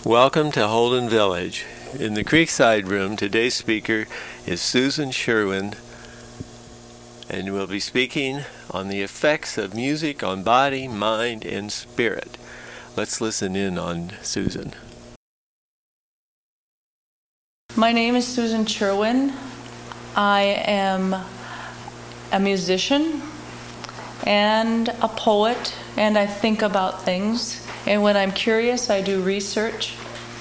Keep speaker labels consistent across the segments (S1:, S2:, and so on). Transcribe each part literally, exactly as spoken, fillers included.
S1: Welcome to Holden Village. In the Creekside Room, today's speaker is Susan Sherwin, and we'll be speaking on the effects of music on body, mind, and spirit. Let's listen in on Susan.
S2: My name is Susan Sherwin. I am a musician and a poet, and I think about things. And when I'm curious, I do research.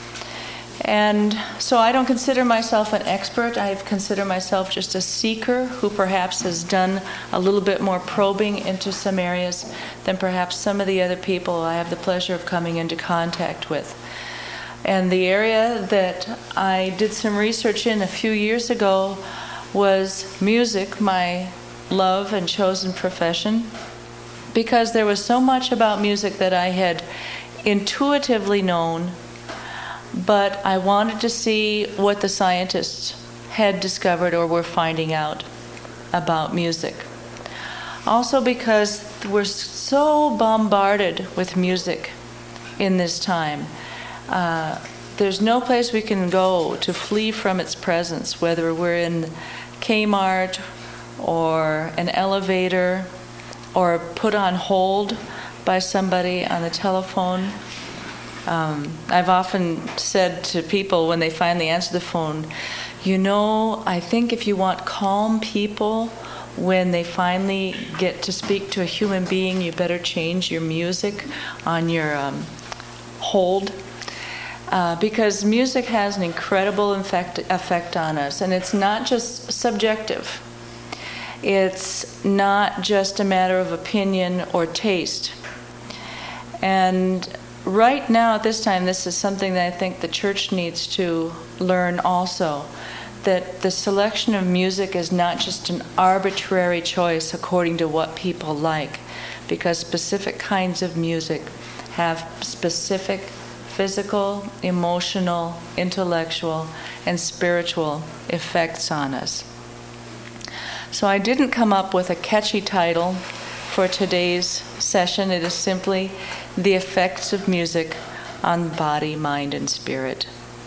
S2: And so I don't consider myself an expert. I consider myself just a seeker who perhaps has done a little bit more probing into some areas than perhaps some of the other people I have the pleasure of coming into contact with. And the area that I did some research in a few years ago was music, my love and chosen profession, because there was so much about music that I had intuitively known, but I wanted to see what the scientists had discovered or were finding out about music. Also because we're so bombarded with music in this time. Uh, there's no place we can go to flee from its presence, whether we're in Kmart or an elevator or put on hold by somebody on the telephone. Um, I've often said to people when they finally answer the phone, you know, I think if you want calm people, when they finally get to speak to a human being, you better change your music on your um, hold. Uh, because music has an incredible effect, effect on us, and it's not just subjective. It's not just a matter of opinion or taste. And right now at this time, this is something that I think the church needs to learn also, that the selection of music is not just an arbitrary choice according to what people like, because specific kinds of music have specific physical, emotional, intellectual, and spiritual effects on us. So I didn't come up with a catchy title for today's session. It is simply The Effects of Music on Body, Mind, and Spirit.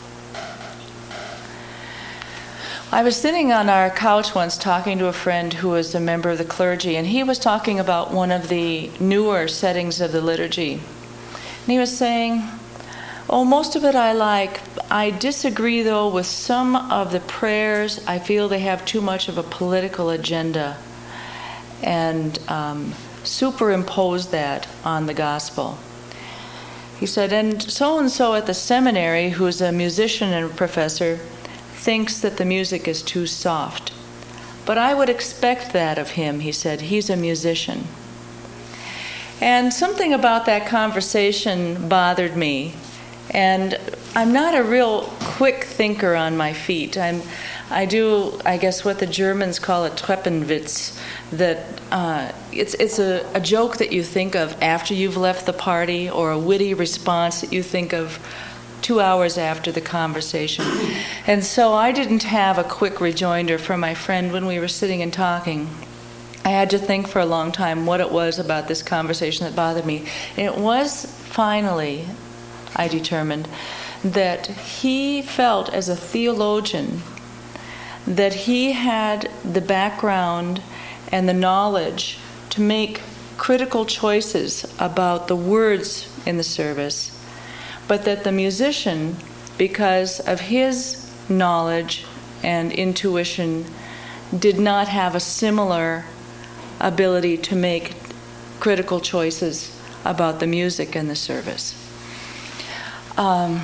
S2: I was sitting on our couch once talking to a friend who was a member of the clergy, and he was talking about one of the newer settings of the liturgy. And he was saying, oh, most of it I like. I disagree, though, with some of the prayers. I feel they have too much of a political agenda and um, superimpose that on the gospel. He said, and so-and-so at the seminary, who's a musician and a professor, thinks that the music is too soft. But I would expect that of him, he said. He's a musician. And something about that conversation bothered me. And I'm not a real quick thinker on my feet. I'm, I do, I guess, what the Germans call a Treppenwitz, that uh, it's it's a, a joke that you think of after you've left the party, or a witty response that you think of two hours after the conversation. And so I didn't have a quick rejoinder from my friend when we were sitting and talking. I had to think for a long time what it was about this conversation that bothered me. And it was finally, I determined, that he felt as a theologian that he had the background and the knowledge to make critical choices about the words in the service, but that the musician, because of his knowledge and intuition, did not have a similar ability to make critical choices about the music in the service. Um,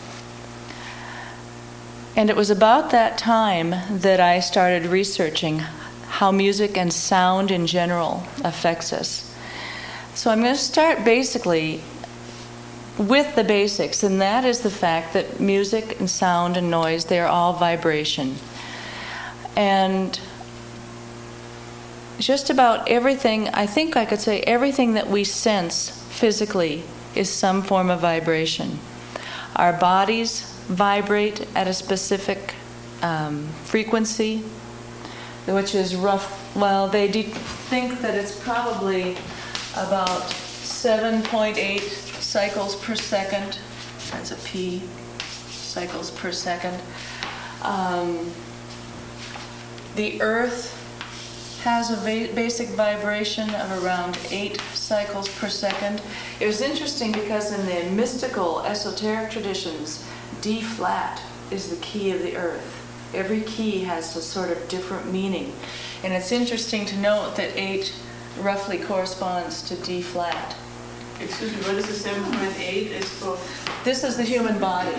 S2: and it was about that time that I started researching how music and sound in general affects us. So I'm going to start basically with the basics, and that is the fact that music and sound and noise, they are all vibration. And just about everything, I think I could say everything that we sense physically is some form of vibration. Our bodies vibrate at a specific um, frequency, which is rough. Well, they de- think that it's probably about seven point eight cycles per second. That's a P, cycles per second. Um, the Earth has a va- basic vibration of around eight cycles per second. It was interesting because in the mystical, esoteric traditions, D flat is the key of the Earth. Every key has a sort of different meaning. And it's interesting to note that eight roughly corresponds to D flat.
S3: Excuse me, what is the seven point eight? It's for...
S2: This is the human body.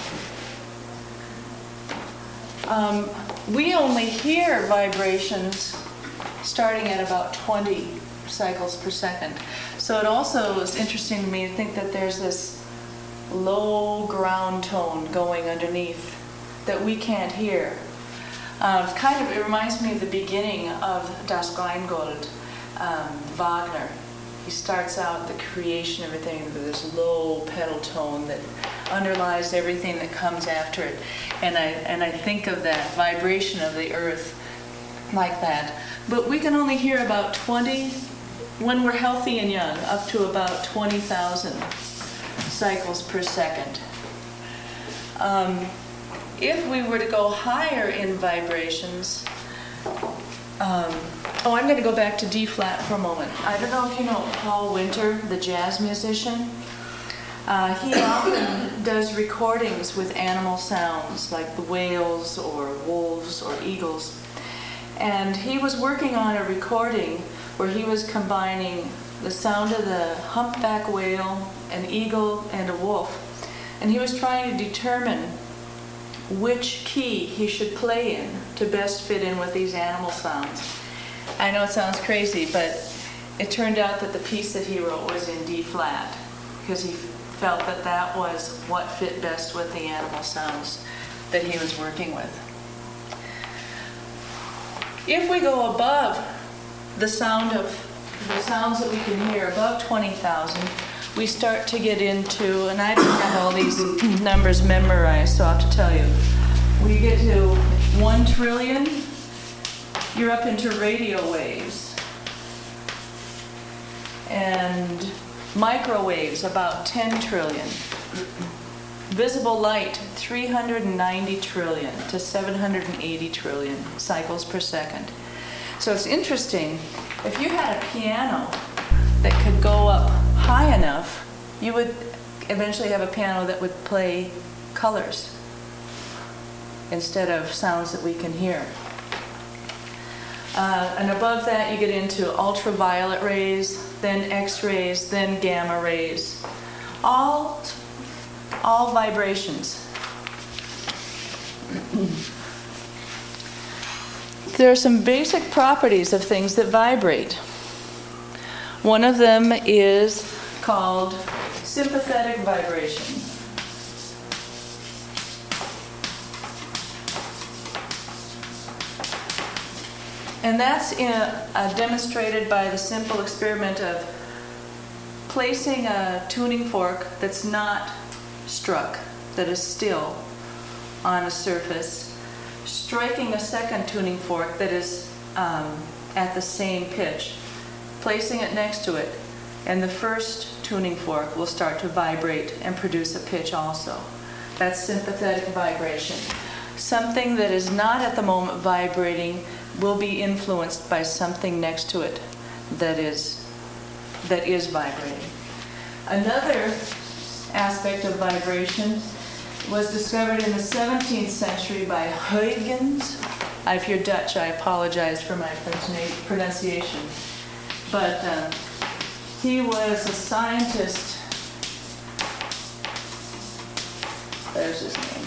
S2: Um, we only hear vibrations starting at about twenty cycles per second. So it also is interesting to me to think that there's this low ground tone going underneath that we can't hear. Uh, it's kind of, it reminds me of the beginning of Das Kleingold, um, Wagner. He starts out the creation of everything with this low pedal tone that underlies everything that comes after it. And I, and I think of that vibration of the earth like that. But we can only hear about twenty, when we're healthy and young, up to about twenty thousand cycles per second. Um, if we were to go higher in vibrations, um, oh, I'm going to go back to D flat for a moment. I don't know if you know Paul Winter, the jazz musician. Uh, he often does recordings with animal sounds like the whales or wolves or eagles. And he was working on a recording where he was combining the sound of the humpback whale, an eagle, and a wolf. And he was trying to determine which key he should play in to best fit in with these animal sounds. I know it sounds crazy, but it turned out that the piece that he wrote was in D flat because he felt that that was what fit best with the animal sounds that he was working with. If we go above the sound of the sounds that we can hear, above twenty thousand, we start to get into, and I don't have all these numbers memorized, so I have to tell you. We get to one trillion, you're up into radio waves. And microwaves, about ten trillion. Visible light, three hundred ninety trillion to seven hundred eighty trillion cycles per second. So it's interesting, if you had a piano that could go up high enough, you would eventually have a piano that would play colors instead of sounds that we can hear. Uh, and above that you get into ultraviolet rays, then X-rays, then gamma rays. All, all vibrations. There are some basic properties of things that vibrate. One of them is called sympathetic vibration. And that's in a, uh, demonstrated by the simple experiment of placing a tuning fork that's not struck, that is still on a surface, striking a second tuning fork that is um, at the same pitch, placing it next to it, and the first tuning fork will start to vibrate and produce a pitch also. That's sympathetic vibration. Something that is not at the moment vibrating will be influenced by something next to it that is that is vibrating. Another aspect of vibration was discovered in the seventeenth century by Huygens. If you're Dutch, I apologize for my pronunciation. But uh, he was a scientist. There's his name.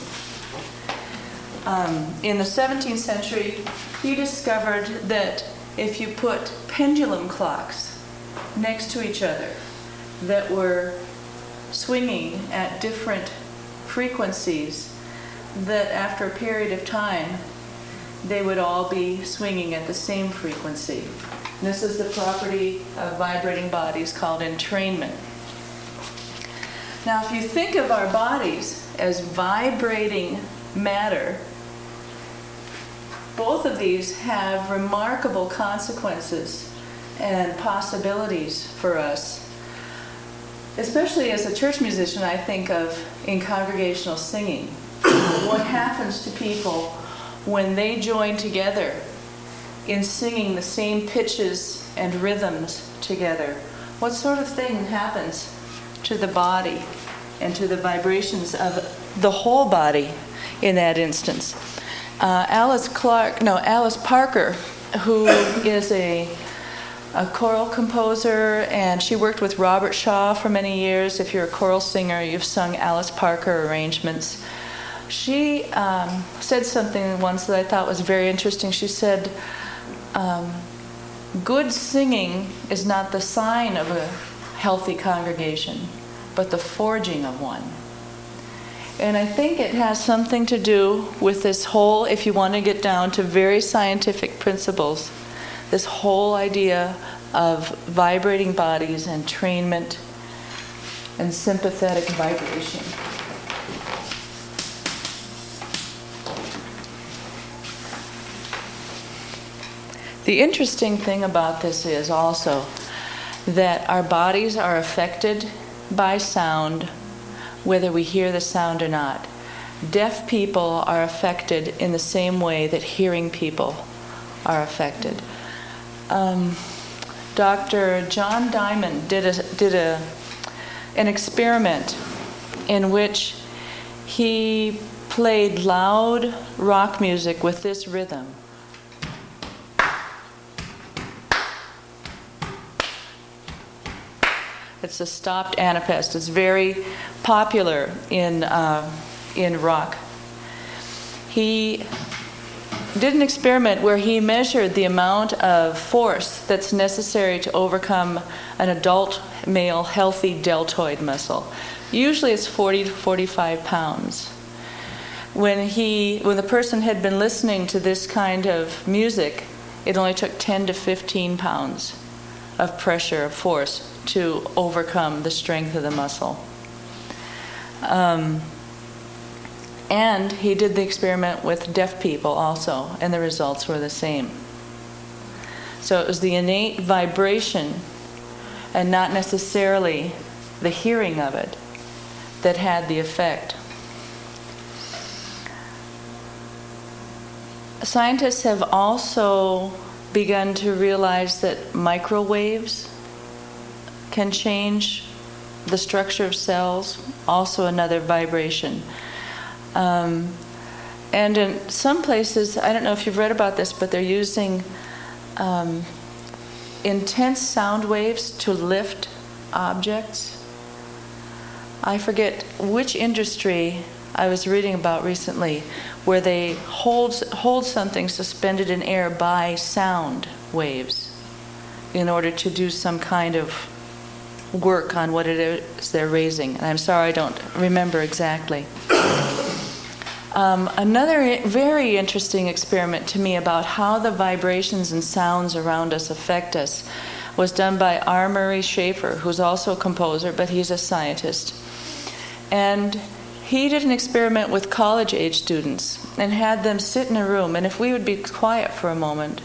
S2: Um, in the seventeenth century, he discovered that if you put pendulum clocks next to each other that were swinging at different frequencies, that after a period of time, they would all be swinging at the same frequency. And this is the property of vibrating bodies called entrainment. Now, if you think of our bodies as vibrating matter, both of these have remarkable consequences and possibilities for us. especially as a church musician, I think of in congregational singing. What happens to people when they join together in singing the same pitches and rhythms together? What sort of thing happens to the body and to the vibrations of the whole body in that instance? Uh, Alice Clark, no, Alice Parker, who is a a choral composer, and she worked with Robert Shaw for many years. If you're a choral singer, you've sung Alice Parker arrangements. She um, said something once that I thought was very interesting. She said, um, good singing is not the sign of a healthy congregation, but the forging of one. And I think it has something to do with this whole, if you want to get down to very scientific principles, this whole idea of vibrating bodies, entrainment, and sympathetic vibration. The interesting thing about this is also that our bodies are affected by sound, whether we hear the sound or not. Deaf people are affected in the same way that hearing people are affected. Um, Doctor John Diamond did a, did a an experiment in which he played loud rock music with this rhythm. It's a stopped anapest. It's very popular in uh, in rock. He did an experiment where he measured the amount of force that's necessary to overcome an adult male healthy deltoid muscle. Usually it's forty to forty-five pounds. When he, when the person had been listening to this kind of music, it only took ten to fifteen pounds of pressure, of force, to overcome the strength of the muscle. Um, And he did the experiment with deaf people also, and the results were the same. So it was the innate vibration and not necessarily the hearing of it that had the effect. Scientists have also begun to realize that microwaves can change the structure of cells, also another vibration. Um, and in some places, I don't know if you've read about this, but they're using um, intense sound waves to lift objects. I forget which industry I was reading about recently, where they hold, hold something suspended in air by sound waves in order to do some kind of work on what it is they're raising. And I'm sorry I don't remember exactly. Um, another very interesting experiment to me about how the vibrations and sounds around us affect us was done by R. Murray Schafer, who's also a composer, but he's a scientist. And he did an experiment with college-age students and had them sit in a room, and if we would be quiet for a moment.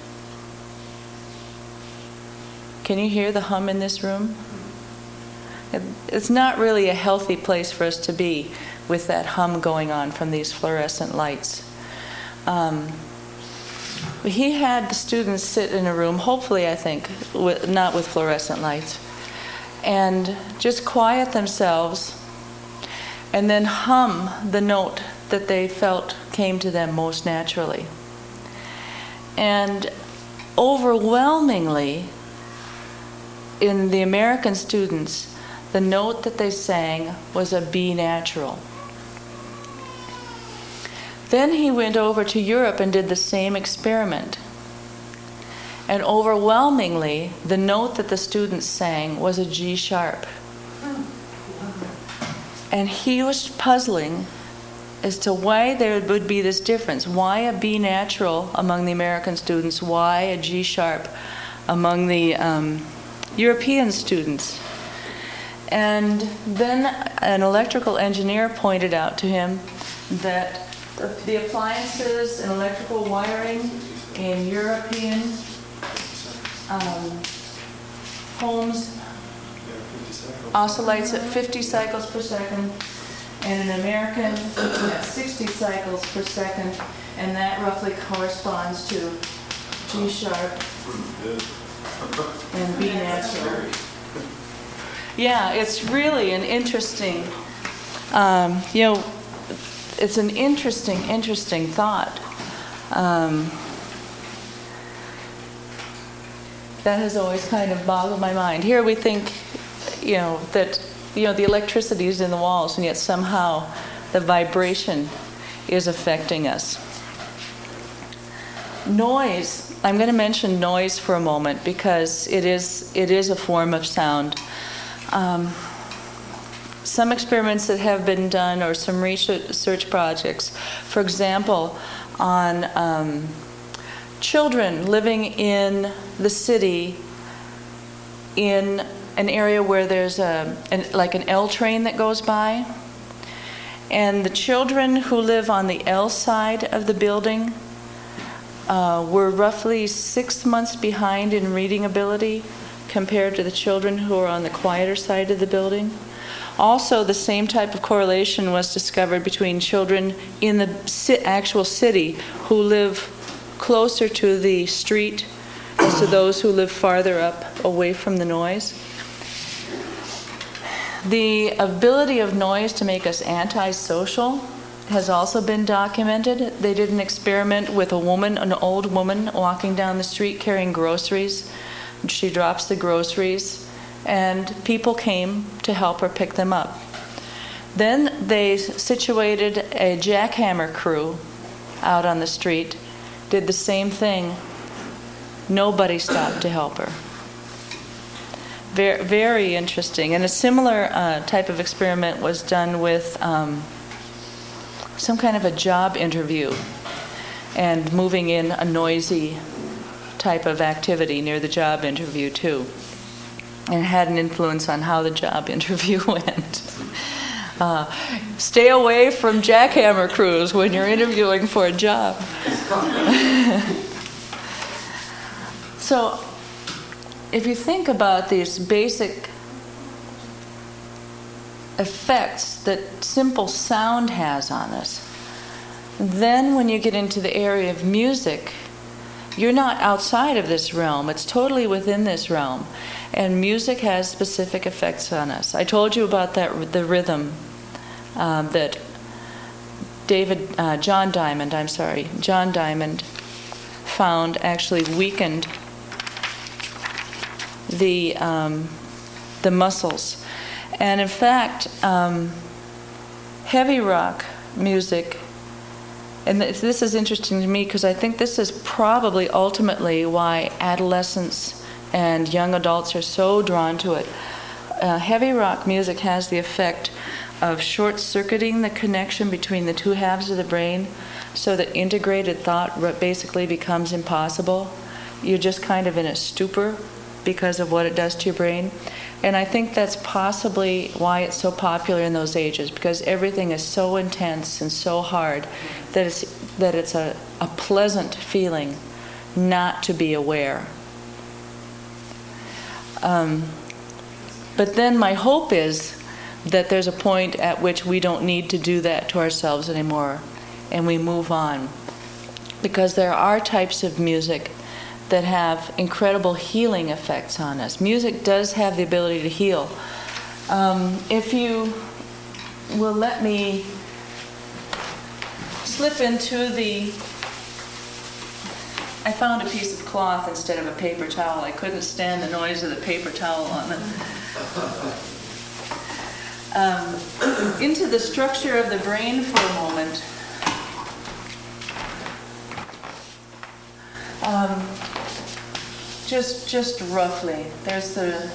S2: Can you hear the hum in this room? It's not really a healthy place for us to be with that hum going on from these fluorescent lights. Um, he had the students sit in a room, hopefully, I think, with, not with fluorescent lights, and just quiet themselves and then hum the note that they felt came to them most naturally. And overwhelmingly, in the American students, the note that they sang was a B natural. Then he went over to Europe and did the same experiment. And overwhelmingly, the note that the students sang was a G sharp. And he was puzzling as to why there would be this difference. Why a B natural among the American students? Why a G sharp among the um, European students? And then an electrical engineer pointed out to him that the appliances and electrical wiring in European um, homes oscillates at fifty cycles per second, and an American at sixty cycles per second, and that roughly corresponds to G sharp and B natural. Yeah, it's really an interesting, um, you know, it's an interesting, interesting thought. Um, that has always kind of boggled my mind. Here we think, you know, that, you know, the electricity is in the walls, and yet somehow the vibration is affecting us. Noise. I'm going to mention noise for a moment because it is it is a form of sound. Um, some experiments that have been done, or some research projects, for example, on um, children living in the city in an area where there's a an, like an L train that goes by, and the children who live on the L side of the building uh, were roughly six months behind in reading ability compared to the children who are on the quieter side of the building. Also, the same type of correlation was discovered between children in the ci- actual city who live closer to the street as to those who live farther up away from the noise. The ability of noise to make us antisocial has also been documented. They did an experiment with a woman, an old woman, walking down the street carrying groceries. She drops the groceries, and people came to help her pick them up. Then they situated a jackhammer crew out on the street, did the same thing. Nobody stopped to help her. Very, very interesting. And a similar uh, type of experiment was done with um, some kind of a job interview and moving in a noisy type of activity near the job interview too. And it had an influence on how the job interview went. Uh, stay away from jackhammer crews when you're interviewing for a job. So, if you think about these basic effects that simple sound has on us, then when you get into the area of music, you're not outside of this realm. It's totally within this realm. And music has specific effects on us. I told you about that the rhythm um, that David, uh, John Diamond, I'm sorry, John Diamond found actually weakened the um, the muscles. And in fact, um, heavy rock music, and this is interesting to me because I think this is probably ultimately why adolescents and young adults are so drawn to it. Uh, heavy rock music has the effect of short-circuiting the connection between the two halves of the brain so that integrated thought basically becomes impossible. You're just kind of in a stupor because of what it does to your brain. And I think that's possibly why it's so popular in those ages, because everything is so intense and so hard that it's that it's a, a pleasant feeling not to be aware. Um, but then my hope is that there's a point at which we don't need to do that to ourselves anymore, and we move on. Because there are types of music that have incredible healing effects on us. Music does have the ability to heal. Um, if you will let me slip into the... I found a piece of cloth instead of a paper towel. I couldn't stand the noise of the paper towel on it. Um, into the structure of the brain for a moment. Um, just, just roughly, there's the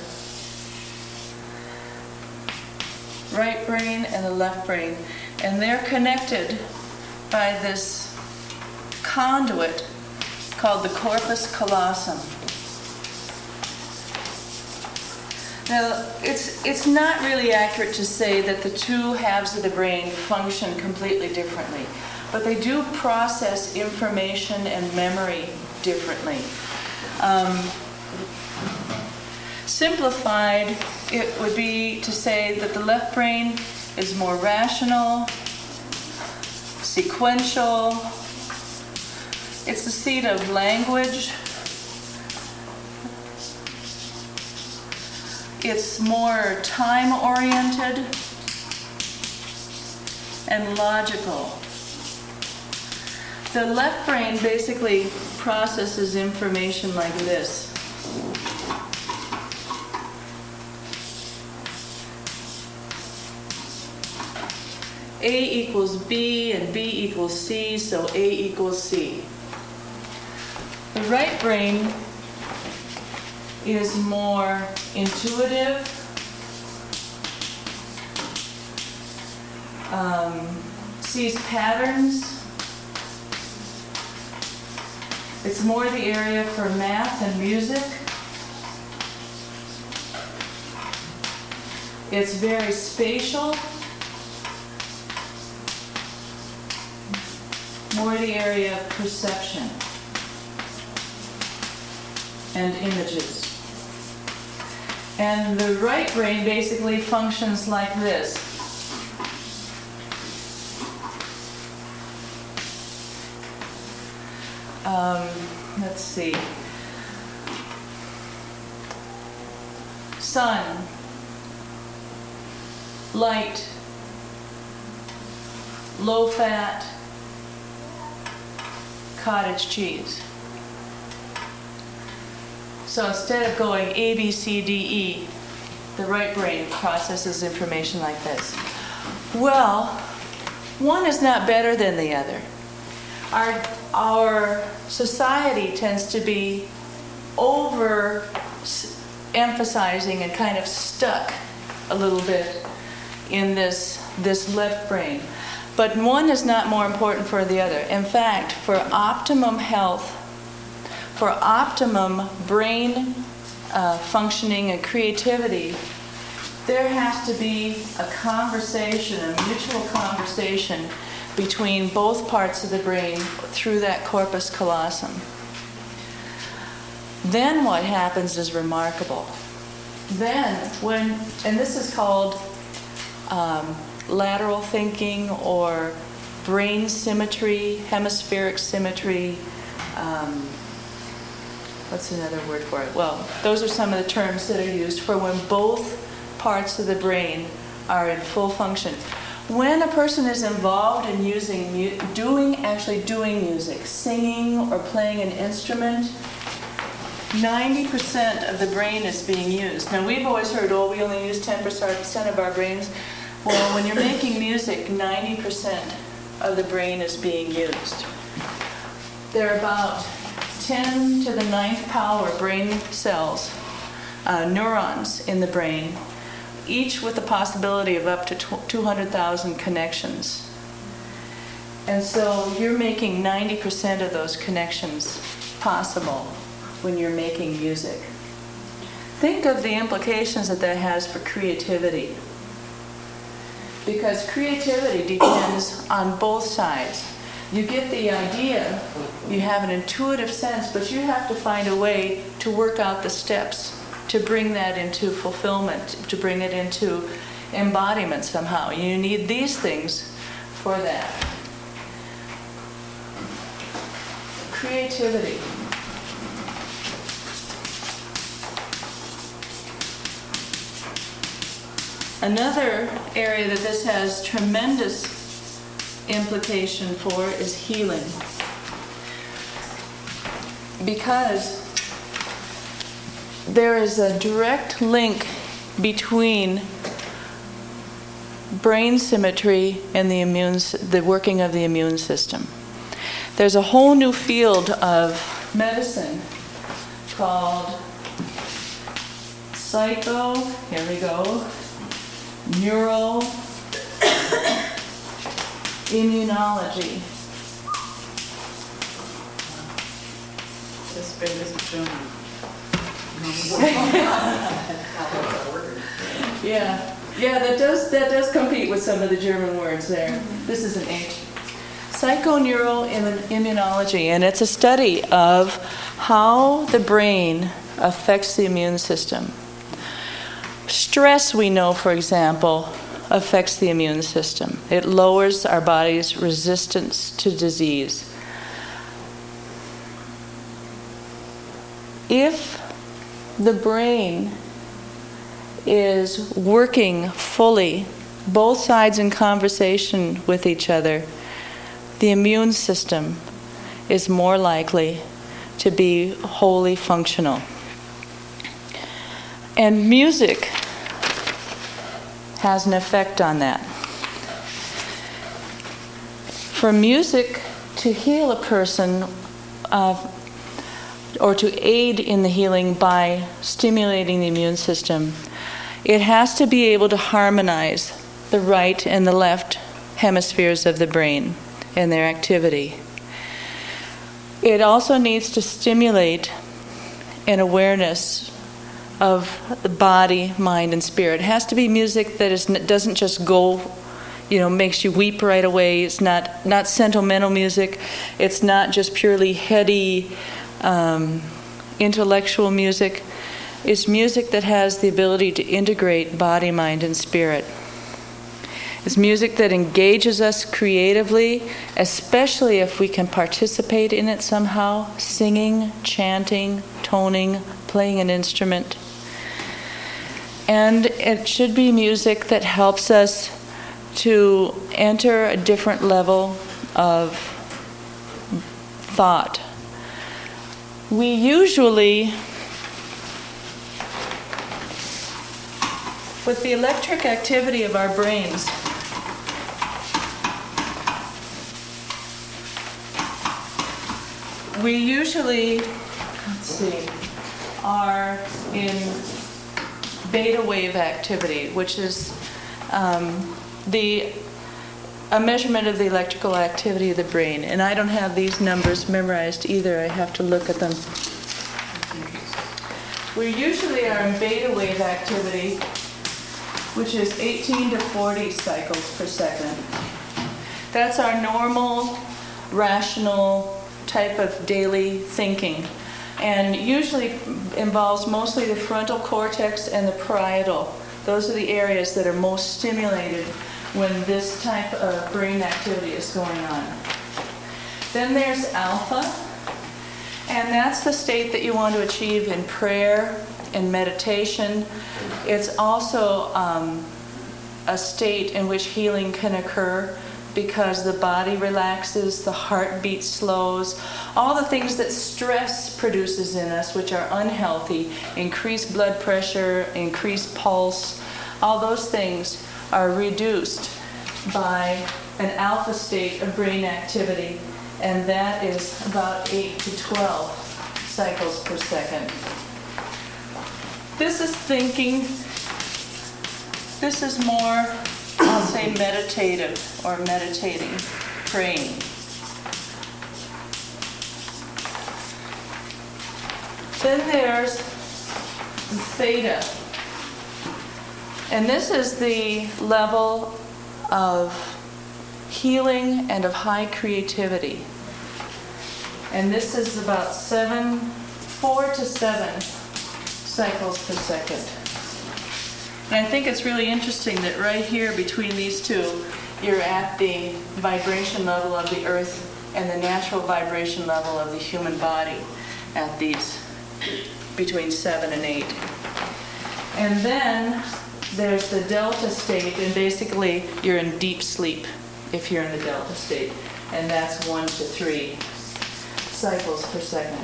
S2: right brain and the left brain, and they're connected by this conduit called the corpus callosum. Now, it's it's not really accurate to say that the two halves of the brain function completely differently, but they do process information and memory differently. Um, Simplified, it would be to say that the left brain is more rational, sequential. It's the seat of language. It's more time-oriented and logical. The left brain basically processes information like this. A equals B and B equals C, so A equals C. The right brain is more intuitive, um, sees patterns. It's more the area for math and music. It's very spatial. More the area of perception and images. And the right brain basically functions like this. Um, let's see. Sun, light, low fat, cottage cheese. So instead of going A, B, C, D, E, the right brain processes information like this. Well, one is not better than the other. Our, our society tends to be over emphasizing and kind of stuck a little bit in this, this left brain. But one is not more important for the other. In fact, for optimum health, for optimum brain uh, functioning and creativity, there has to be a conversation, a mutual conversation between both parts of the brain through that corpus callosum. Then what happens is remarkable. Then when, and this is called um, lateral thinking or brain symmetry, hemispheric symmetry, um, what's another word for it? Well, those are some of the terms that are used for when both parts of the brain are in full function. When a person is involved in using, mu- doing, actually doing music, singing or playing an instrument, ninety percent of the brain is being used. Now we've always heard, oh, we only use ten percent of our brains. Well, when you're making music, ninety percent of the brain is being used. There are about ten to the ninth power brain cells, uh, neurons in the brain, each with the possibility of up to two hundred thousand connections. And so you're making ninety percent of those connections possible when you're making music. Think of the implications that that has for creativity. Because creativity depends on both sides. You get the idea, you have an intuitive sense, but you have to find a way to work out the steps to bring that into fulfillment, to bring it into embodiment somehow. You need these things for that. Creativity. Another area that this has tremendous implication for is healing. Because there is a direct link between brain symmetry and the immune, the working of the immune system. There's a whole new field of medicine called psycho, here we go, neuro immunology.
S3: This big is German.
S2: Yeah, yeah, that does that does compete with some of the German words there. Mm-hmm. This is an H. Psychoneuroimmunology, and it's a study of how the brain affects the immune system. Stress, we know, for example, affects the immune system. It lowers our body's resistance to disease. If the brain is working fully, both sides in conversation with each other, the immune system is more likely to be wholly functional. And music has an effect on that. For music to heal a person, uh, or to aid in the healing by stimulating the immune system, it has to be able to harmonize the right and the left hemispheres of the brain and their activity. It also needs to stimulate an awareness of the body, mind, and spirit. It has to be music that is, doesn't just go, you know, makes you weep right away. It's not, not sentimental music. It's not just purely heady, um, intellectual music. It's music that has the ability to integrate body, mind, and spirit. It's music that engages us creatively, especially if we can participate in it somehow, singing, chanting, toning, playing an instrument. And it should be music that helps us to enter a different level of thought. We usually, with the electric activity of our brains, we usually, let's see, are in beta wave activity, which is um, the a measurement of the electrical activity of the brain. And I don't have these numbers memorized either. I have to look at them. We usually are in beta wave activity, which is eighteen to forty cycles per second. That's our normal, rational type of daily thinking, and usually involves mostly the frontal cortex and the parietal. Those are the areas that are most stimulated when this type of brain activity is going on. Then there's alpha, and that's the state that you want to achieve in prayer, in meditation. It's also um, a state in which healing can occur, because the body relaxes, the heartbeat slows, all the things that stress produces in us, which are unhealthy, increased blood pressure, increased pulse, all those things are reduced by an alpha state of brain activity, and that is about eight to twelve cycles per second. This is thinking. This is more, I'll say, meditative or meditating, praying. Then there's theta. And this is the level of healing and of high creativity. And this is about seven, four to seven cycles per second. And I think it's really interesting that right here between these two, you're at the vibration level of the earth and the natural vibration level of the human body at these between seven and eight. And then there's the delta state, and basically you're in deep sleep if you're in the delta state, and that's one to three cycles per second.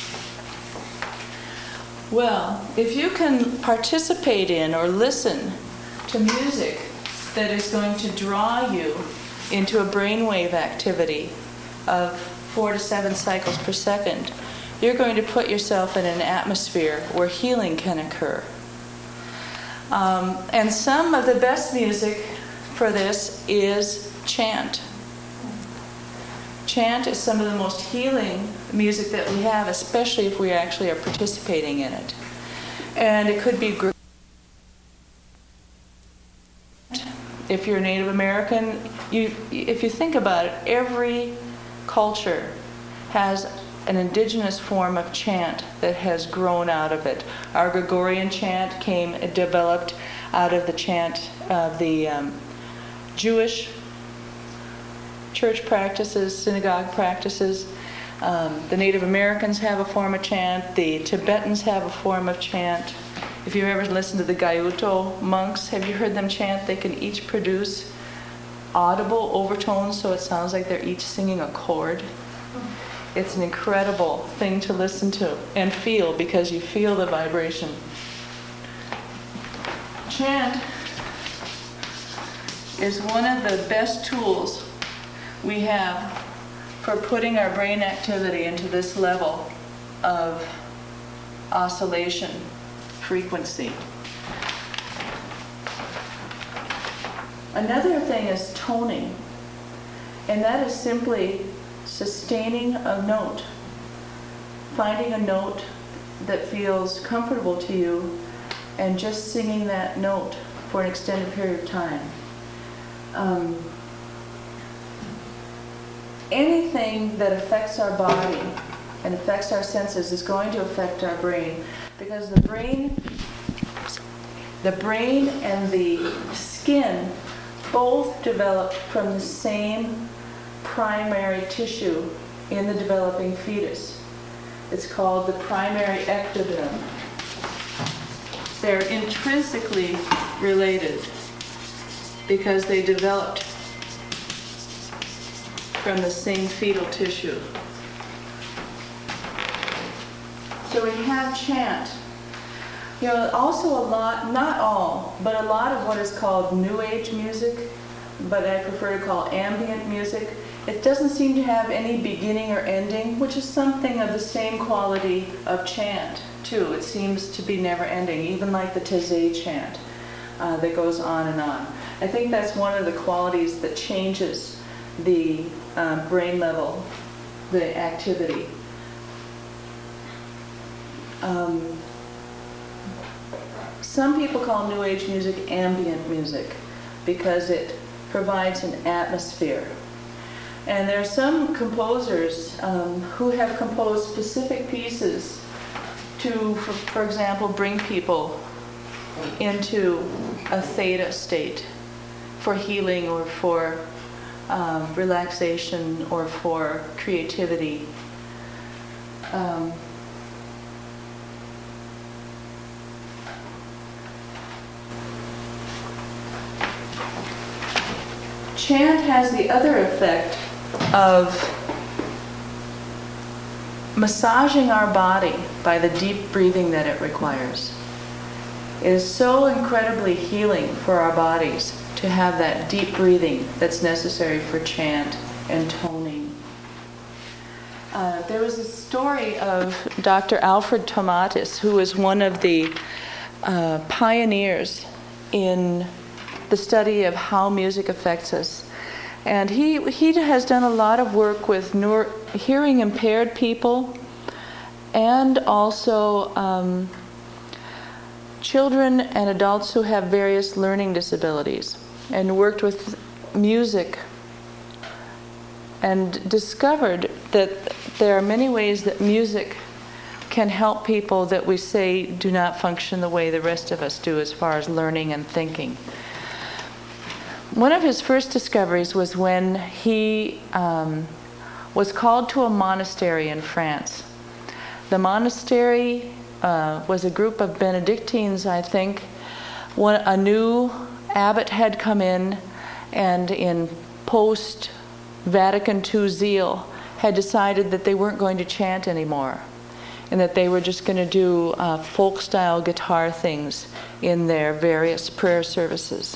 S2: Well, if you can participate in or listen to music that is going to draw you into a brainwave activity of four to seven cycles per second, you're going to put yourself in an atmosphere where healing can occur. Um, and some of the best music for this is chant. Chant is some of the most healing music that we have, especially if we actually are participating in it. And it could be, if you're Native American, you, if you think about it, every culture has an indigenous form of chant that has grown out of it. Our Gregorian chant came, it developed out of the chant of the um, Jewish church practices, synagogue practices. Um, the Native Americans have a form of chant. The Tibetans have a form of chant. If you ever listen to the Gayuto monks, have you heard them chant? They can each produce audible overtones, so it sounds like they're each singing a chord. It's an incredible thing to listen to and feel, because you feel the vibration. Chant is one of the best tools we have for putting our brain activity into this level of oscillation frequency. Another thing is toning, and that is simply sustaining a note, finding a note that feels comfortable to you and just singing that note for an extended period of time. Um, anything that affects our body and affects our senses is going to affect our brain, because the brain, the brain and the skin both develop from the same primary tissue in the developing fetus. It's called the primary ectoderm. They're intrinsically related because they developed from the same fetal tissue. So we have chant. You know, also a lot, not all, but a lot of what is called New Age music, but I prefer to call ambient music, it doesn't seem to have any beginning or ending, which is something of the same quality of chant, too. It seems to be never ending, even like the Taizé chant uh, that goes on and on. I think that's one of the qualities that changes the um, brain level, the activity. Um, some people call New Age music ambient music because it provides an atmosphere. And there are some composers um, who have composed specific pieces to, for, for example, bring people into a theta state for healing or for um, relaxation or for creativity. Um, Chant has the other effect of massaging our body by the deep breathing that it requires. It is so incredibly healing for our bodies to have that deep breathing that's necessary for chant and toning. Uh, there was a story of Doctor Alfred Tomatis, who was one of the uh, pioneers in the study of how music affects us. And he he has done a lot of work with neuro, hearing impaired people and also um, children and adults who have various learning disabilities, and worked with music and discovered that there are many ways that music can help people that we say do not function the way the rest of us do as far as learning and thinking. One of his first discoveries was when he um, was called to a monastery in France. The monastery uh, was a group of Benedictines, I think. One, a new abbot had come in, and in post-Vatican two zeal had decided that they weren't going to chant anymore, and that they were just going to do uh, folk-style guitar things in their various prayer services.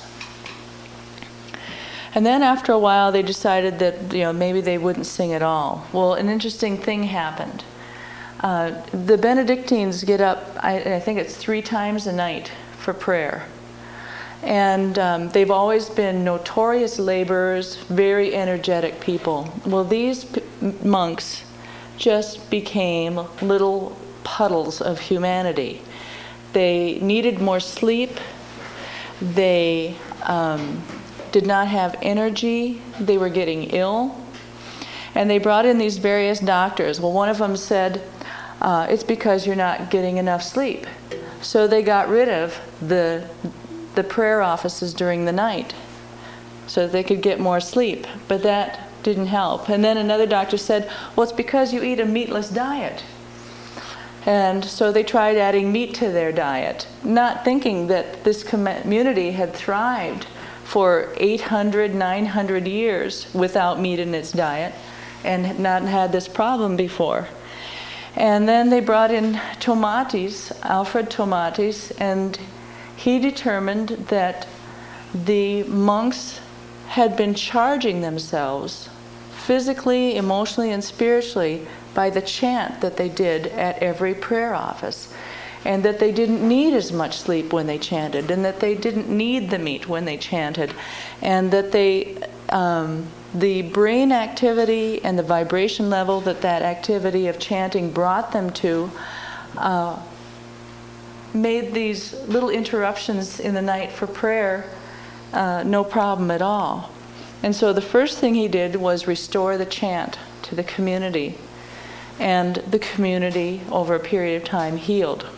S2: And then after a while, they decided that, you know, maybe they wouldn't sing at all. Well, an interesting thing happened. Uh, the Benedictines get up, I, I think it's three times a night for prayer. And um, they've always been notorious laborers, very energetic people. Well, these p- monks just became little puddles of humanity. They needed more sleep. They um, did not have energy. They were getting ill. And they brought in these various doctors. Well, one of them said, uh, it's because you're not getting enough sleep. So they got rid of the, the prayer offices during the night so that they could get more sleep. But that didn't help. And then another doctor said, well, it's because you eat a meatless diet. And so they tried adding meat to their diet, not thinking that this community had thrived for eight hundred, nine hundred years without meat in its diet and had not had this problem before. And then they brought in Tomatis, Alfred Tomatis, and he determined that the monks had been charging themselves physically, emotionally, and spiritually by the chant that they did at every prayer office, and that they didn't need as much sleep when they chanted, and that they didn't need the meat when they chanted, and that they, um, the brain activity and the vibration level that that activity of chanting brought them to uh, made these little interruptions in the night for prayer uh, no problem at all. And so the first thing he did was restore the chant to the community. And the community, over a period of time, healed.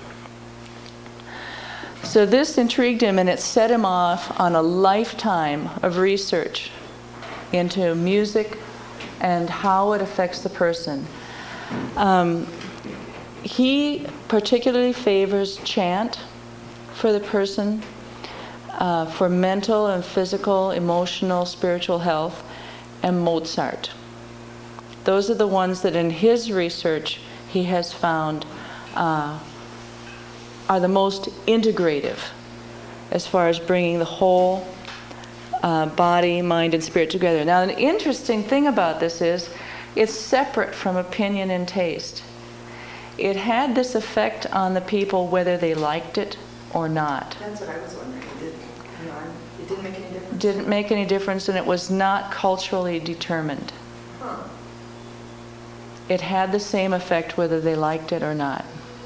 S2: So this intrigued him, and it set him off on a lifetime of research into music and how it affects the person. Um, he particularly favors chant for the person, uh, for mental and physical, emotional, spiritual health, and Mozart. Those are the ones that in his research he has found uh, are the most integrative as far as bringing the whole uh, body, mind, and spirit together. Now, an interesting thing about this is it's separate from opinion and taste. It had this effect on the people whether they liked it or not.
S4: That's what I was wondering. It, did, you know, it didn't make any difference?
S2: Didn't make any difference, and it was not culturally determined.
S4: Huh.
S2: It had the same effect whether they liked it or not.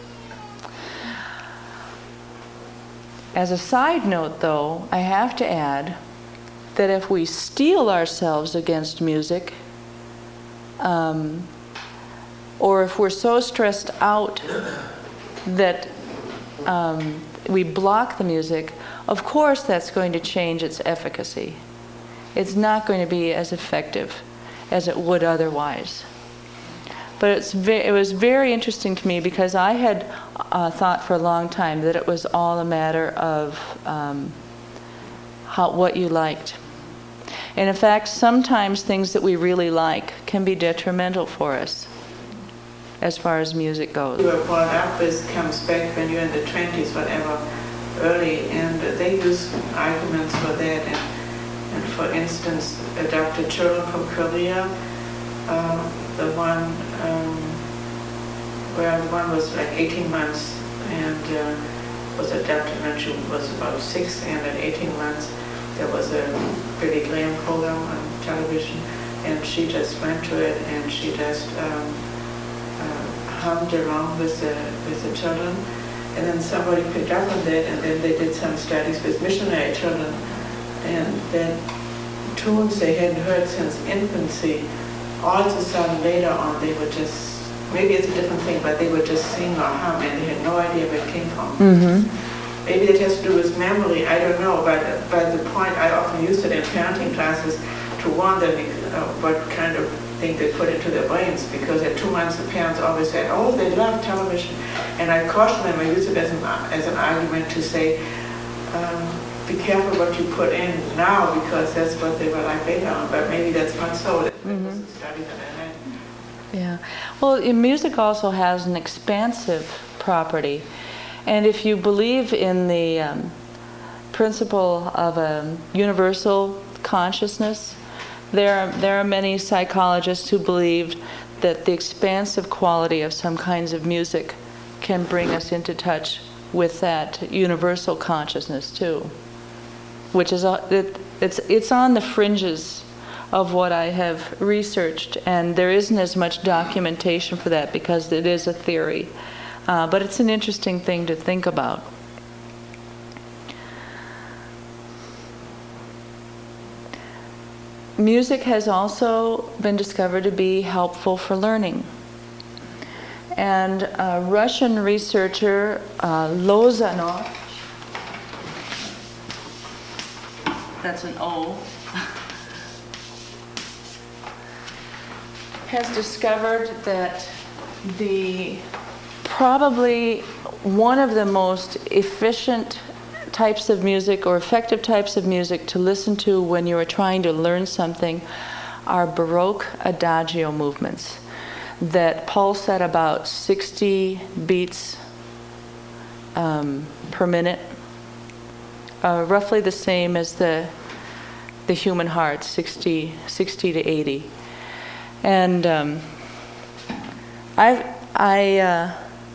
S2: As a side note, though, I have to add that if we steel ourselves against music, um, or if we're so stressed out that um, we block the music, of course that's going to change its efficacy. It's not going to be as effective as it would otherwise. But it's ve- it was very interesting to me because I had uh, thought for a long time that it was all a matter of um, how, what you liked. And in fact, sometimes things that we really like can be detrimental for us as far as music goes.
S3: You were brought up with comes back when you're in the twenties, whatever, early, and they use arguments for that. And, and for instance, adopted children from Korea, uh, the one, um, well, the one was like eighteen months and uh, was adopted when she was about six, and at eighteen months there was a Billy Graham program on television, and she just went to it and she just um, uh, hummed along with the, with the children. And then somebody picked up on that, and then they did some studies with missionary children, and then tunes they hadn't heard since infancy, all of a sudden later on they would just, maybe it's a different thing, but they would just sing or hum, and they had no idea where it came from. Mm-hmm. Maybe it has to do with memory, I don't know, but, but the point, I often use it in parenting classes to warn them uh, what kind of thing they put into their brains, because at two months the parents always said, oh, they love television. And I caution them, I use it as an, as an argument to say, um, be careful what you put in now, because that's what they were like later on, but maybe that's not so. That mm-hmm. was a study that I had.
S2: Yeah. Well, music also has an expansive property. And if you believe in the um, principle of a universal consciousness, there are, there are many psychologists who believed that the expansive quality of some kinds of music can bring us into touch with that universal consciousness too, which is it, it's it's on the fringes of what I have researched, and there isn't as much documentation for that because it is a theory. Uh, but it's an interesting thing to think about. music has also been discovered to be helpful for learning. And a Russian researcher, uh, Lozanov, that's an O, has discovered that the probably one of the most efficient types of music or effective types of music to listen to when you are trying to learn something are Baroque adagio movements that pulse at about sixty beats um, per minute, uh, roughly the same as the the human heart, sixty, sixty to eighty. And um, I I uh,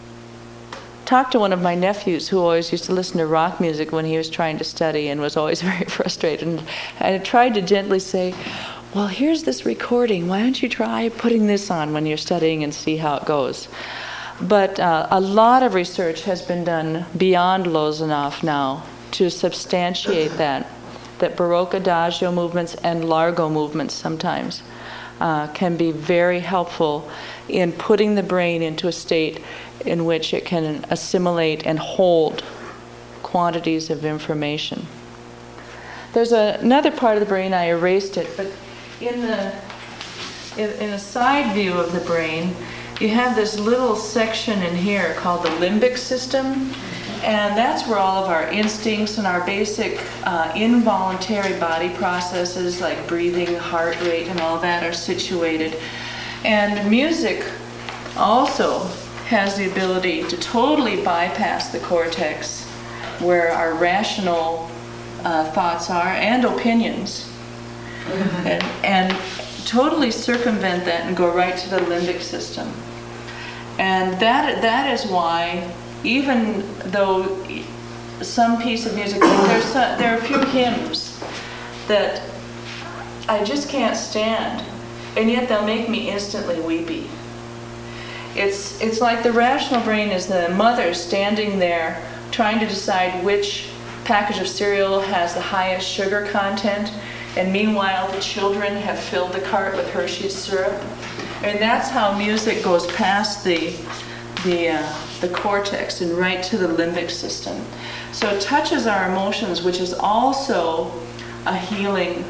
S2: talked to one of my nephews who always used to listen to rock music when he was trying to study and was always very frustrated. And I tried to gently say, well, here's this recording. Why don't you try putting this on when you're studying and see how it goes? But uh, a lot of research has been done beyond Lozanov now to substantiate that, that Baroque adagio movements and largo movements sometimes uh, can be very helpful in putting the brain into a state in which it can assimilate and hold quantities of information. There's a, another part of the brain, I erased it, but in the in, in a side view of the brain, you have this little section in here called the limbic system, and that's where all of our instincts and our basic uh, involuntary body processes like breathing, heart rate, and all that are situated. And music also has the ability to totally bypass the cortex where our rational uh, thoughts are and opinions, and, and totally circumvent that and go right to the limbic system. And that that is why, even though some piece of music, like there's some, there are a few hymns that I just can't stand, and yet they'll make me instantly weepy. It's it's like the rational brain is the mother standing there trying to decide which package of cereal has the highest sugar content, and meanwhile the children have filled the cart with Hershey's syrup. And that's how music goes past the the uh, the cortex and right to the limbic system. So it touches our emotions, which is also a healing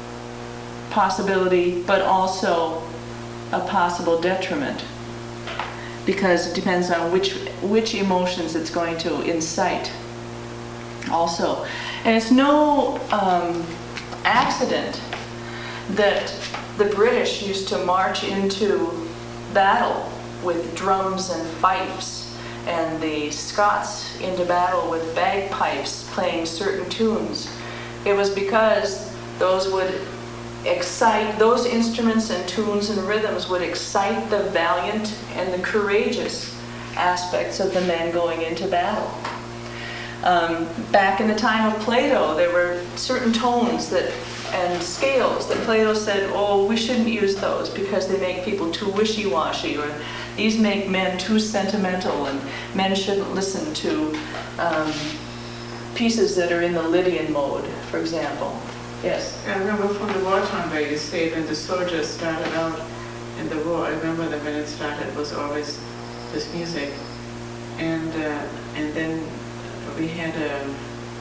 S2: possibility, but also a possible detriment, because it depends on which which emotions it's going to incite also. And it's no um, accident that the British used to march into battle with drums and fifes, and the Scots into battle with bagpipes playing certain tunes. It was because those would excite, those instruments and tunes and rhythms would excite the valiant and the courageous aspects of the men going into battle. Um, back in the time of Plato, there were certain tones that and scales that Plato said, oh, we shouldn't use those because they make people too wishy-washy, or these make men too sentimental, and men shouldn't listen to um, pieces that are in the Lydian mode, for example. Yes?
S3: I remember from the wartime where you stayed when the soldiers started out in the war. I remember that when it started, it was always this music. And uh, and then we had a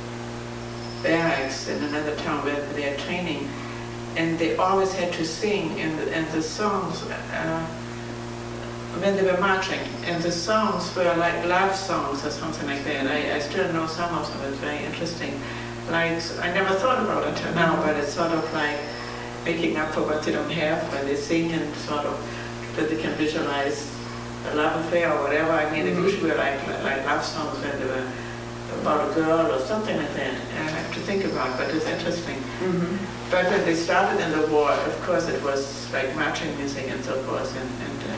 S3: barracks in another town where they had training, and they always had to sing, and the, and the songs uh, when they were marching, and the songs were like love songs or something like that. I, I still know some of them. It's very interesting. Like, I never thought about it until now, but it's sort of like making up for what they don't have when they sing, and sort of that they can visualize a love affair or whatever. I mean, mm-hmm. They usually were like, like love songs when they were about a girl or something like that. And I have to think about it, but it's interesting. Mm-hmm. But when they started in the war, of course, it was like marching music and so forth. And, and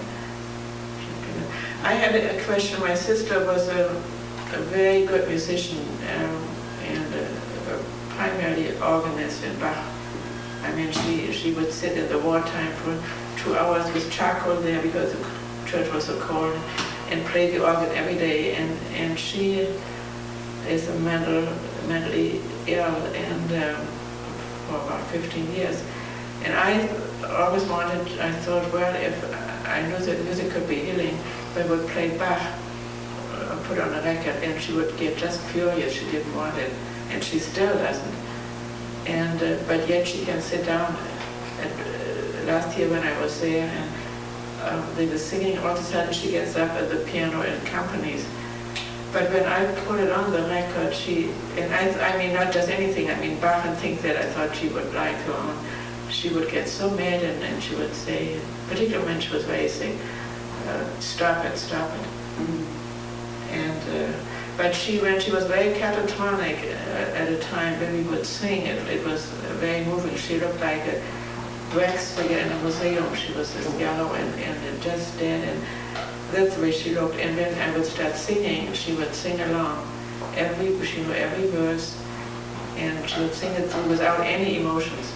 S3: uh, I had a question. My sister was a, a very good musician, um, and uh, primarily organist in Bach. I mean, she she would sit in the wartime for two hours with charcoal there because the church was so cold, and play the organ every day. And and she is a mental, mentally ill, and um, for about fifteen years. And I always wanted, I thought, well, if I knew that music could be healing, I would play Bach, uh, put on a record, and she would get just furious. She didn't want it, and she still doesn't. And uh, but yet she can sit down. And, uh, last year when I was there, and um, they were singing, all of a sudden she gets up at the piano and accompanies. But when I put it on the record, she, and I, I mean not just anything, I mean Bach and things that I thought she would like her own, she would get so mad, and, and she would say, particularly when she was very sick, uh, stop it, stop it. Mm-hmm. And, uh, but she, when she was very catatonic uh, at a time when we would sing, it, it was very moving. She looked like a wax figure in a museum. She was this yellow and, and just dead, and that's the way she looked. And when I would start singing, she would sing along. Every, she knew every verse, and she would sing it through without any emotions.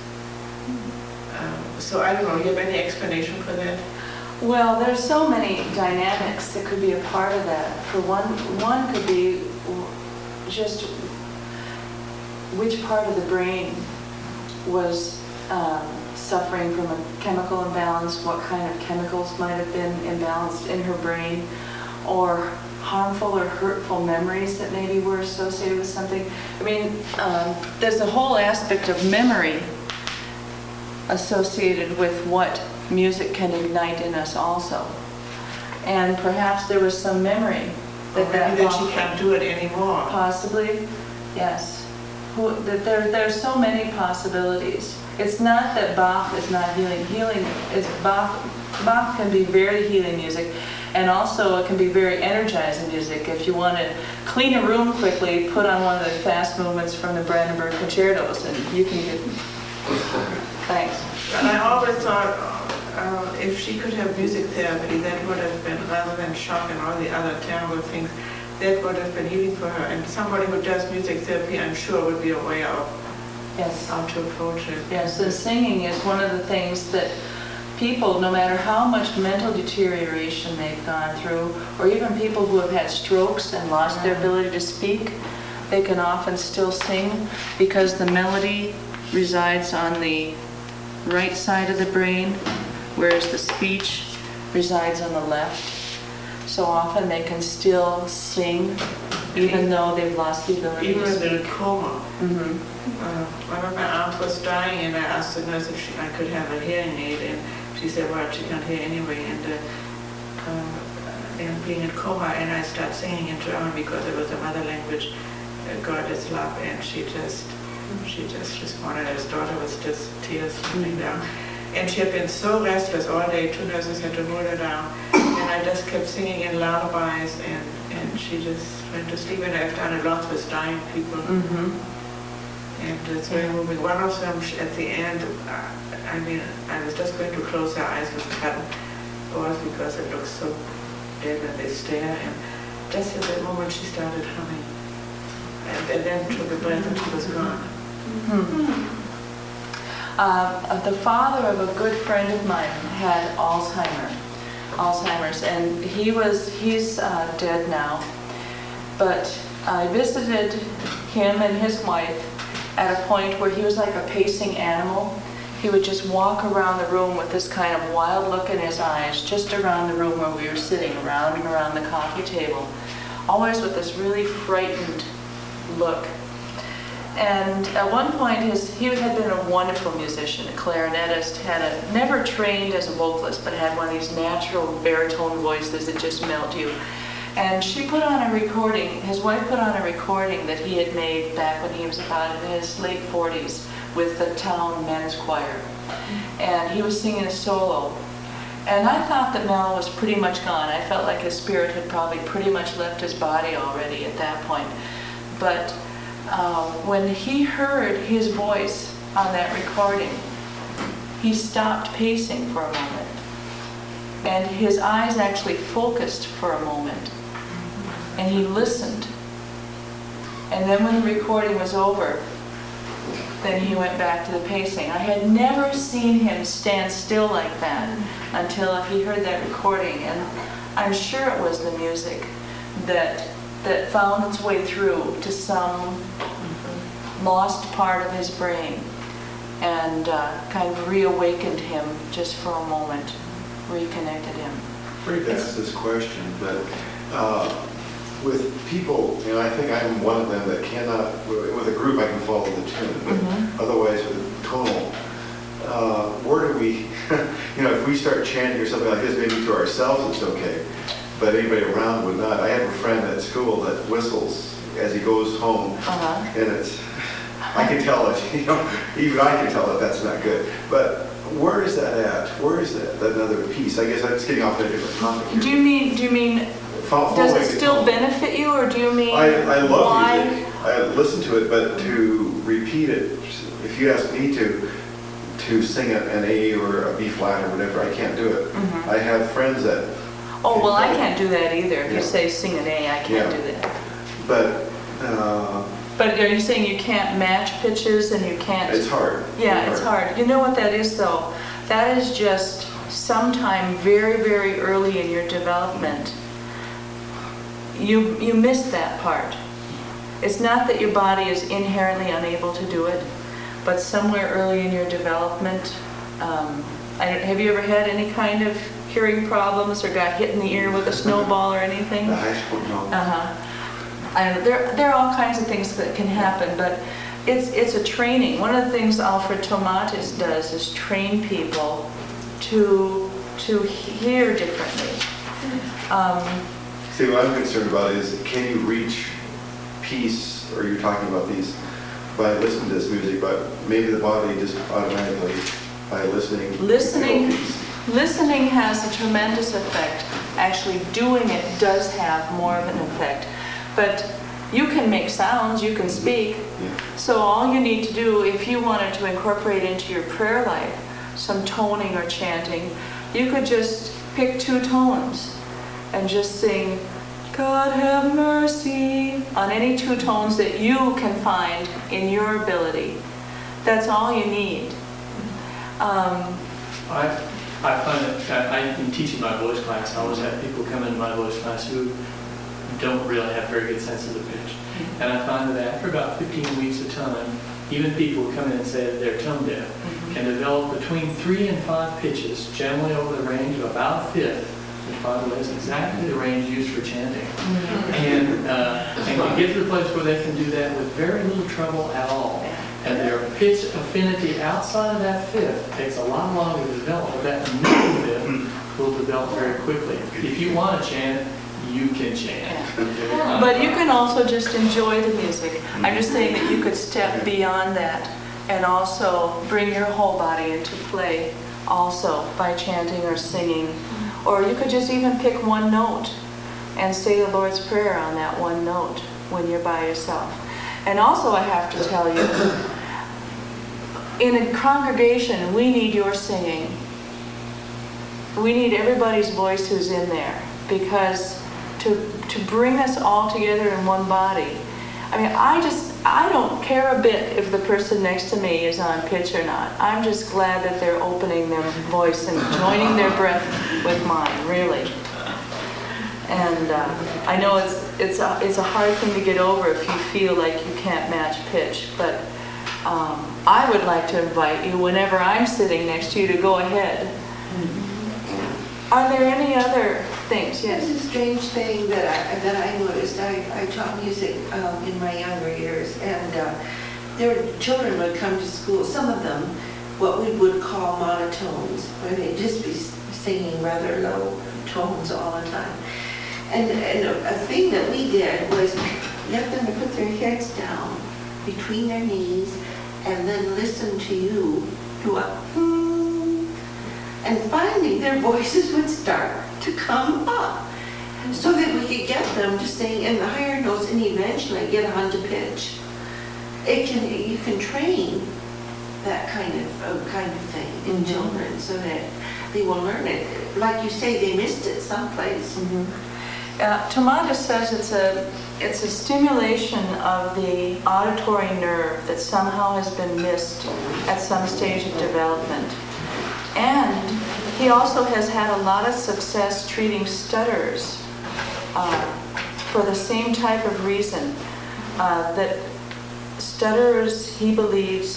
S3: Um, so I don't know, you have any explanation for that?
S2: Well, there's so many dynamics that could be a part of that. For one, one could be just which part of the brain was um, suffering from a chemical imbalance, what kind of chemicals might have been imbalanced in her brain, or harmful or hurtful memories that maybe were associated with something. I mean, um, there's a whole aspect of memory associated with what music can ignite in us also. And perhaps there was some memory
S3: that, that, that she can't do it anymore.
S2: Possibly, yes. Who, that there, there are so many possibilities. It's not that Bach is not healing. Healing is Bach. Bach can be very healing music, and also it can be very energizing music. If you want to clean a room quickly, put on one of the fast movements from the Brandenburg concertos, and you can get. Thanks.
S3: And I always thought uh, if she could have music therapy, that would have been, rather than shock and all the other terrible things, that would have been healing for her. And somebody who does music therapy, I'm sure, would be aware of
S2: yes.
S3: how to approach it.
S2: Yes, and singing is one of the things that people, no matter how much mental deterioration they've gone through, or even people who have had strokes and lost their ability to speak, they can often still sing because the melody resides on the right side of the brain, whereas the speech resides on the left. So often they can still sing, even though they've lost the ability
S3: even
S2: to speak.
S3: Even in a coma.
S2: Mm-hmm.
S3: Uh, one of my aunt was dying, and I asked the nurse if she, I could have a hearing aid, and she said, well, she can't hear anyway. And, uh, uh, and being in coma, and I started singing in German because it was a mother language, uh, God is love, and she just She just responded. His daughter was just tears falling down. And she had been so restless all day, two nurses had to hold her down. And I just kept singing in lullabies, and, and she just went to sleep. And I've done a lot with dying people. Mm-hmm. And it's very moving. One of them, at the end, I mean, I was just going to close her eyes with cotton balls because it looks so dead when they stare. And just at that moment, she started humming. And, and then took a breath and she was gone.
S2: Hmm. Uh, the father of a good friend of mine had Alzheimer, Alzheimer's, and he was he's uh, dead now. But I visited him and his wife at a point where he was like a pacing animal. He would just walk around the room with this kind of wild look in his eyes, just around the room where we were sitting, around and around the coffee table, always with this really frightened look. And at one point, his, he had been a wonderful musician, a clarinetist, had a, never trained as a vocalist, but had one of these natural baritone voices that just melt you. And she put on a recording, his wife put on a recording that he had made back when he was about in his late forties with the town men's choir. And he was singing a solo. And I thought that Mel was pretty much gone. I felt like his spirit had probably pretty much left his body already at that point. But Um, when he heard his voice on that recording, he stopped pacing for a moment. And his eyes actually focused for a moment. And he listened. And then when the recording was over, then he went back to the pacing. I had never seen him stand still like that until he heard that recording. And I'm sure it was the music that that found its way through to some lost part of his brain. and uh, kind of reawakened him just for a moment, reconnected him.
S5: Afraid to ask this question, but uh, with people, you know, I think I'm one of them that cannot, with a group I can follow the tune, but mm-hmm. otherwise with tonal, uh, where do we, you know, if we start chanting or something like this, maybe to ourselves it's okay, but anybody around would not. I have a friend at school that whistles as he goes home, uh-huh. and it's, I can tell it, you know, even I can tell that that's not good, but where is that at? Where is that, that another piece? I guess I'm just getting off a different topic here.
S2: Do you mean, do you mean, does it still benefit you, or do you mean
S5: I, I love
S2: why?
S5: music. I listen to it, but to repeat it, if you ask me to to sing an A or a B flat or whatever, I can't do it. Mm-hmm. I have friends that...
S2: Oh, well, I can't do that either. If
S5: yeah.
S2: you say sing an A, I can't
S5: yeah.
S2: do that.
S5: But... Uh,
S2: but are you saying you can't match pitches and you can't...
S5: It's hard.
S2: Yeah,
S5: it's
S2: hard. it's hard. You know what that is, though? That is just sometime very, very early in your development. You, you missed that part. It's not that your body is inherently unable to do it, but somewhere early in your development, um, I don't, have you ever had any kind of hearing problems or got hit in the ear with a snowball or anything?
S5: The high school, no.
S2: Uh-huh. I don't know, there, there are all kinds of things that can happen, but it's, it's a training. One of the things Alfred Tomatis does is train people to, to hear differently. Um,
S5: See, what I'm concerned about is, can you reach peace, or you're talking about these, by listening to this music, but maybe the body just automatically, by listening.
S2: Listening, listening has a tremendous effect. Actually, doing it does have more of an effect. But you can make sounds, you can speak.
S5: Yeah.
S2: So all you need to do, if you wanted to incorporate into your prayer life some toning or chanting, you could just pick two tones and just sing, God have mercy, on any two tones that you can find in your ability. That's all you need. Um,
S6: I, I find that I, I've been teaching my voice class. I always have people come into my voice class who don't really have very good senses of pitch. And I find that after about fifteen weeks of time, even people who come in and say that they're tone deaf mm-hmm. can develop between three and five pitches, generally over the range of about a fifth. Which, by the way, is exactly the range used for chanting. Mm-hmm. And uh, and you get to the place where they can do that with very little trouble at all. And their pitch affinity outside of that fifth takes a lot longer to develop, but that middle fifth will develop very quickly. If you want to chant, you can chant.
S2: Yeah. But you can also just enjoy the music. I'm just saying that you could step beyond that and also bring your whole body into play also by chanting or singing. Or you could just even pick one note and say the Lord's Prayer on that one note when you're by yourself. And also I have to tell you, in a congregation, we need your singing. We need everybody's voice who's in there, because to to bring us all together in one body. I mean, I just, I don't care a bit if the person next to me is on pitch or not. I'm just glad that they're opening their voice and joining their breath with mine, really. And uh, I know it's it's a, it's a hard thing to get over if you feel like you can't match pitch, but um, I would like to invite you, whenever I'm sitting next to you, to go ahead. Are there any other things? Yes.
S7: It's a strange thing that I that I noticed. I, I taught music um, in my younger years, and uh, their children would come to school. Some of them, what we would call monotones, where they'd just be singing rather low tones all the time. And, and a, a thing that we did was get them to put their heads down between their knees and then listen to you do a hmm. And finally their voices would start to come up so that we could get them to sing in the higher notes and eventually get onto pitch. It can, you can train that kind of uh, kind of thing in mm-hmm. children so that they will learn it. Like you say, they missed it someplace.
S2: Mm-hmm. Uh, Tomatis says it's a it's a stimulation of the auditory nerve that somehow has been missed at some stage of development. And he also has had a lot of success treating stutterers uh, for the same type of reason. Uh, that stutterers, he believes,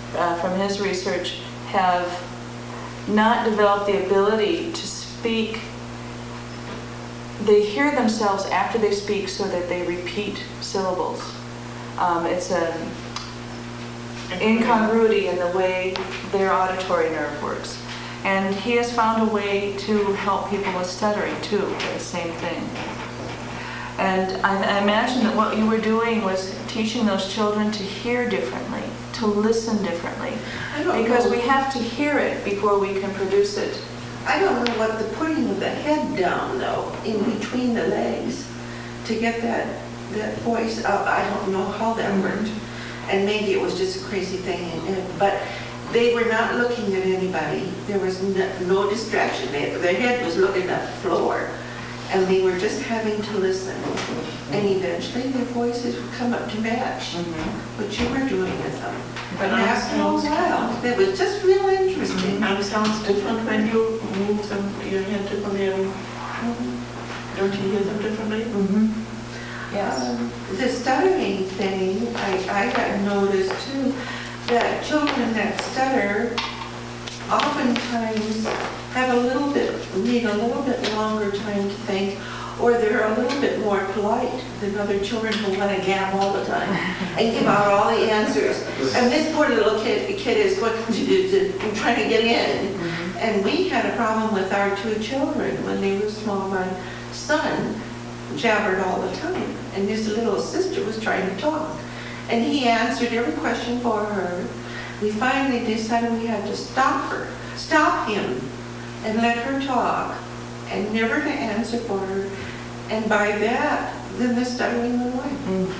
S2: uh, from his research, have not developed the ability to speak. They hear themselves after they speak so that they repeat syllables. Um, it's an incongruity in the way their auditory nerve works. And he has found a way to help people with stuttering too, the same thing. And I, I imagine that what you were doing was teaching those children to hear differently, to listen differently.
S7: I don't
S2: Because
S7: know.
S2: we have to hear it before we can produce it.
S7: I don't know what the putting of the head down though, in between the legs, to get that, that voice up, I don't know how that worked. And maybe it was just a crazy thing, and- and- but they were not looking at anybody. There was no, no distraction. They, their head was looking at the floor, and they were just having to listen. And eventually their voices would come up to match what you were doing with them. But
S3: But
S7: after a while, it was just real interesting.
S3: And it sounds different when you move them, your head to the level. Don't you hear them differently?
S2: Yes.
S7: Um, The stuttering thing, I, I got noticed too, that children that stutter oftentimes have a little bit, need a little bit longer time to think, or they're a little bit more polite than other children who want to gab all the time and give out all the answers. And this poor little kid, kid is what, trying to get in. And we had a problem with our two children when they were small. My son jabbered all the time, and his little sister was trying to talk. And he answered every question for her. We finally decided we had to stop her, stop him, and let her talk, and never to answer for her. And by that, then the stuttering went away.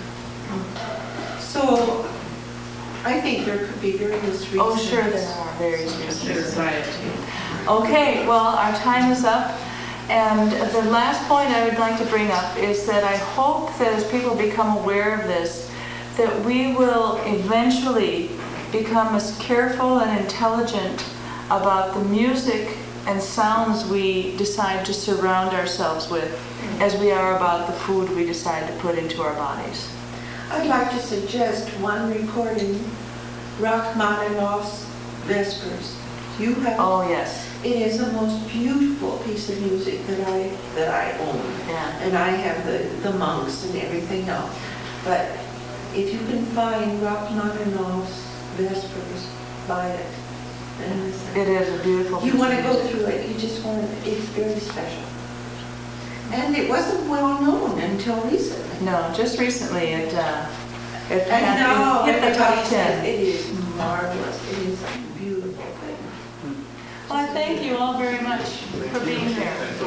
S7: So I think there could be various reasons.
S2: Oh, sure, there are various reasons.
S3: Anxiety.
S2: Okay, well, our time is up. And the last point I would like to bring up is that I hope that as people become aware of this, that we will eventually become as careful and intelligent about the music and sounds we decide to surround ourselves with as we are about the food we decide to put into our bodies.
S7: I'd like to suggest one recording, Rachmaninoff's Vespers. You have.
S2: Oh, yes.
S7: It is the most beautiful piece of music that I that I own.
S2: Yeah.
S7: And I have the, the monks and everything else. But if you can find Rachmaninoff's Vespers, buy it. And listen.
S2: It is a beautiful
S7: You
S2: piece
S7: want
S2: of
S7: to go
S2: music.
S7: through it, you just want to, it's very special. And it wasn't well known until recently.
S2: No, just recently it, uh, it
S7: And
S2: had-
S7: now
S2: it hit the top
S7: everybody says
S2: ten.
S7: it is marvelous. It is a beautiful thing.
S2: Well, I thank you all very much for being here.